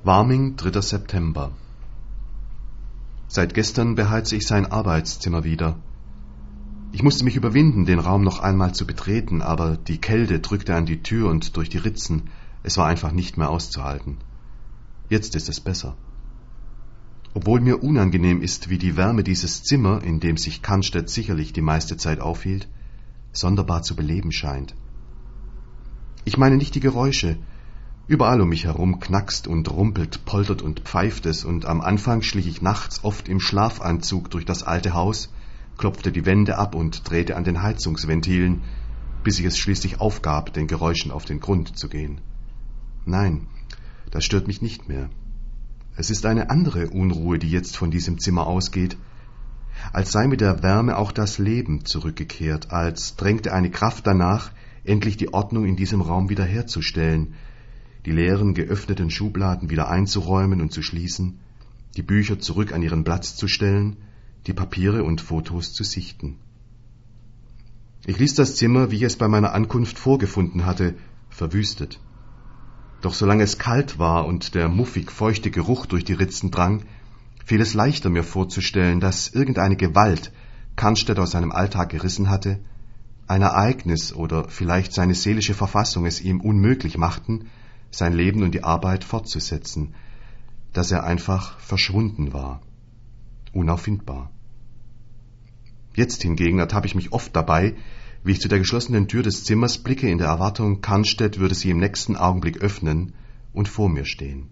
Warming, 3. September. Seit gestern beheize ich sein Arbeitszimmer wieder. Ich musste mich überwinden, den Raum noch einmal zu betreten, aber die Kälte drückte an die Tür und durch die Ritzen. Es war einfach nicht mehr auszuhalten. Jetzt ist es besser. Obwohl mir unangenehm ist, wie die Wärme dieses Zimmer, in dem sich Kannstedt sicherlich die meiste Zeit aufhielt, sonderbar zu beleben scheint. Ich meine nicht die Geräusche. Überall um mich herum knackst und rumpelt, poltert und pfeift es, und am Anfang schlich ich nachts oft im Schlafanzug durch das alte Haus, klopfte die Wände ab und drehte an den Heizungsventilen, bis ich es schließlich aufgab, den Geräuschen auf den Grund zu gehen. Nein, das stört mich nicht mehr. Es ist eine andere Unruhe, die jetzt von diesem Zimmer ausgeht, als sei mit der Wärme auch das Leben zurückgekehrt, als drängte eine Kraft danach, endlich die Ordnung in diesem Raum wiederherzustellen, die leeren, geöffneten Schubladen wieder einzuräumen und zu schließen, die Bücher zurück an ihren Platz zu stellen, die Papiere und Fotos zu sichten. Ich ließ das Zimmer, wie ich es bei meiner Ankunft vorgefunden hatte, verwüstet. Doch solange es kalt war und der muffig feuchte Geruch durch die Ritzen drang, fiel es leichter, mir vorzustellen, dass irgendeine Gewalt Kannstedt aus seinem Alltag gerissen hatte, ein Ereignis oder vielleicht seine seelische Verfassung es ihm unmöglich machten, sein Leben und die Arbeit fortzusetzen, dass er einfach verschwunden war, unauffindbar. Jetzt hingegen ertappe ich mich oft dabei, wie ich zu der geschlossenen Tür des Zimmers blicke, in der Erwartung, Kannstedt würde sie im nächsten Augenblick öffnen und vor mir stehen.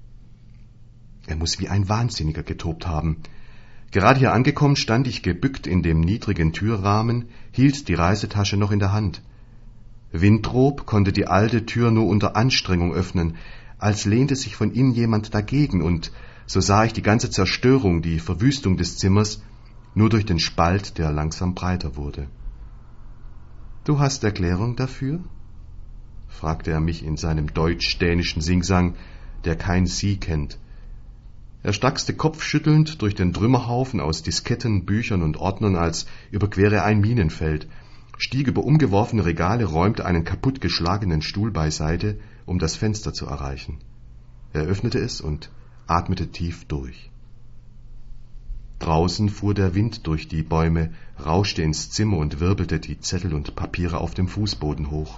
Er muss wie ein Wahnsinniger getobt haben. Gerade hier angekommen stand ich gebückt in dem niedrigen Türrahmen, hielt die Reisetasche noch in der Hand. Windrob konnte die alte Tür nur unter Anstrengung öffnen, als lehnte sich von innen jemand dagegen, und so sah ich die ganze Zerstörung, die Verwüstung des Zimmers, nur durch den Spalt, der langsam breiter wurde. »Du hast Erklärung dafür?« fragte er mich in seinem deutsch-dänischen Singsang, der kein Sie kennt. Er stackste kopfschüttelnd durch den Trümmerhaufen aus Disketten, Büchern und Ordnern, als überquere er ein Minenfeld, stieg über umgeworfene Regale, räumte einen kaputtgeschlagenen Stuhl beiseite, um das Fenster zu erreichen. Er öffnete es und atmete tief durch. Draußen fuhr der Wind durch die Bäume, rauschte ins Zimmer und wirbelte die Zettel und Papiere auf dem Fußboden hoch.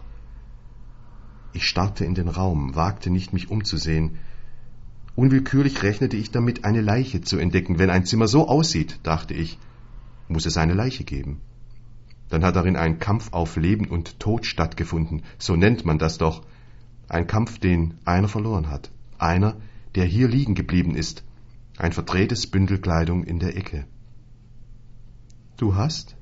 Ich starrte in den Raum, wagte nicht, mich umzusehen. Unwillkürlich rechnete ich damit, eine Leiche zu entdecken. Wenn ein Zimmer so aussieht, dachte ich, muss es eine Leiche geben. Dann hat darin ein Kampf auf Leben und Tod stattgefunden. So nennt man das doch. Ein Kampf, den einer verloren hat. Einer, der hier liegen geblieben ist. Ein verdrehtes Bündel Kleidung in der Ecke. »Du hast?«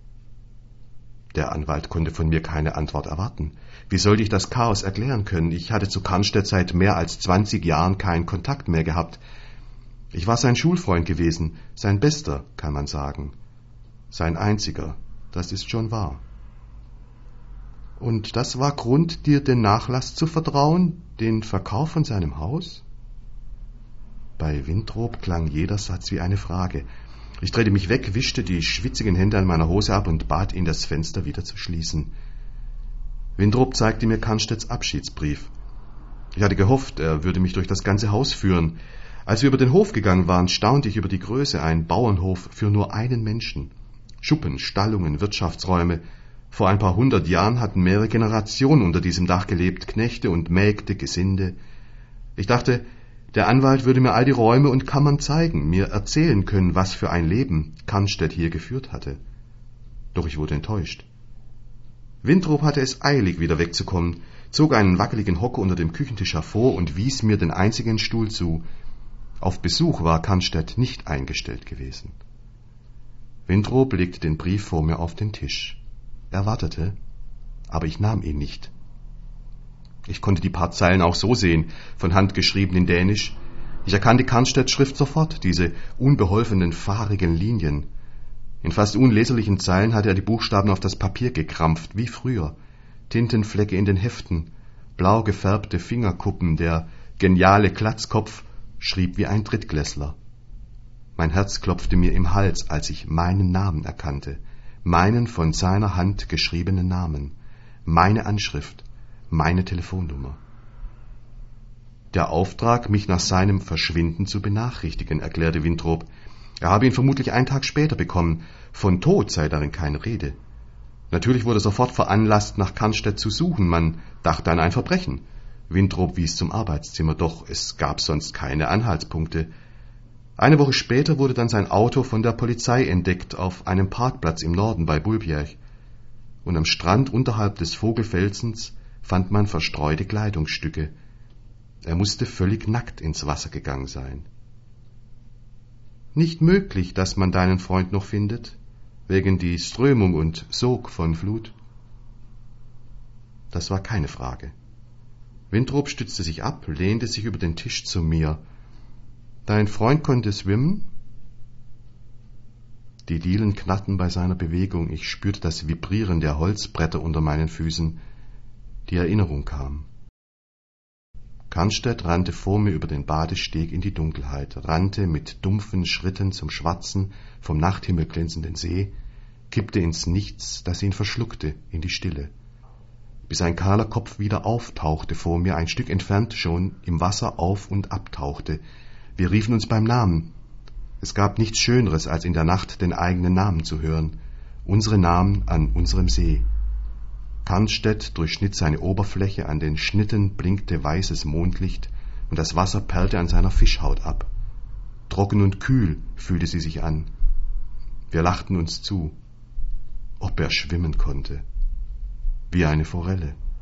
Der Anwalt konnte von mir keine Antwort erwarten. Wie sollte ich das Chaos erklären können? Ich hatte zu Kannstedt seit mehr als 20 Jahren keinen Kontakt mehr gehabt. Ich war sein Schulfreund gewesen, sein bester, kann man sagen. Sein einziger, das ist schon wahr. Und das war Grund, dir den Nachlass zu vertrauen, den Verkauf von seinem Haus? Bei Windrob klang jeder Satz wie eine Frage. Ich drehte mich weg, wischte die schwitzigen Hände an meiner Hose ab und bat ihn, das Fenster wieder zu schließen. Windrob zeigte mir Kannstedts Abschiedsbrief. Ich hatte gehofft, er würde mich durch das ganze Haus führen. Als wir über den Hof gegangen waren, staunte ich über die Größe, ein Bauernhof für nur einen Menschen. Schuppen, Stallungen, Wirtschaftsräume. Vor ein paar 100 Jahren hatten mehrere Generationen unter diesem Dach gelebt, Knechte und Mägde, Gesinde. Ich dachte, der Anwalt würde mir all die Räume und Kammern zeigen, mir erzählen können, was für ein Leben Kannstedt hier geführt hatte. Doch ich wurde enttäuscht. Windrob hatte es eilig, wieder wegzukommen, zog einen wackeligen Hocker unter dem Küchentisch hervor und wies mir den einzigen Stuhl zu. Auf Besuch war Kannstedt nicht eingestellt gewesen. Windrob legte den Brief vor mir auf den Tisch. Er wartete, aber ich nahm ihn nicht. Ich konnte die paar Zeilen auch so sehen, von Hand geschrieben in Dänisch. Ich erkannte Kannstedts Schrift sofort, diese unbeholfenen, fahrigen Linien. In fast unleserlichen Zeilen hatte er die Buchstaben auf das Papier gekrampft, wie früher. Tintenflecke in den Heften, blau gefärbte Fingerkuppen, der geniale Glatzkopf schrieb wie ein Drittklässler. Mein Herz klopfte mir im Hals, als ich meinen Namen erkannte, meinen von seiner Hand geschriebenen Namen, meine Anschrift, meine Telefonnummer. Der Auftrag, mich nach seinem Verschwinden zu benachrichtigen, erklärte Winthrop. Er habe ihn vermutlich einen Tag später bekommen. Von Tod sei darin keine Rede. Natürlich wurde sofort veranlasst, nach Carnstedt zu suchen. Man dachte an ein Verbrechen. Winthrop wies zum Arbeitszimmer, doch es gab sonst keine Anhaltspunkte. Eine Woche später wurde dann sein Auto von der Polizei entdeckt auf einem Parkplatz im Norden bei Bulbjerg. Und am Strand unterhalb des Vogelfelsens fand man verstreute Kleidungsstücke. Er musste völlig nackt ins Wasser gegangen sein. Nicht möglich, dass man deinen Freund noch findet, wegen die Strömung und Sog von Flut? Das war keine Frage. Winthrop stützte sich ab, lehnte sich über den Tisch zu mir. Dein Freund konnte schwimmen? Die Dielen knarrten bei seiner Bewegung. Ich spürte das Vibrieren der Holzbretter unter meinen Füßen. Die Erinnerung kam. Carnstedt rannte vor mir über den Badesteg in die Dunkelheit, rannte mit dumpfen Schritten zum schwarzen, vom Nachthimmel glänzenden See, kippte ins Nichts, das ihn verschluckte, in die Stille, bis ein kahler Kopf wieder auftauchte vor mir, ein Stück entfernt schon im Wasser auf- und abtauchte. Wir riefen uns beim Namen. Es gab nichts Schöneres, als in der Nacht den eigenen Namen zu hören, unsere Namen an unserem See. Carnstedt durchschnitt seine Oberfläche, an den Schnitten blinkte weißes Mondlicht und das Wasser perlte an seiner Fischhaut ab. Trocken und kühl fühlte sie sich an. Wir lachten uns zu. Ob er schwimmen konnte. Wie eine Forelle.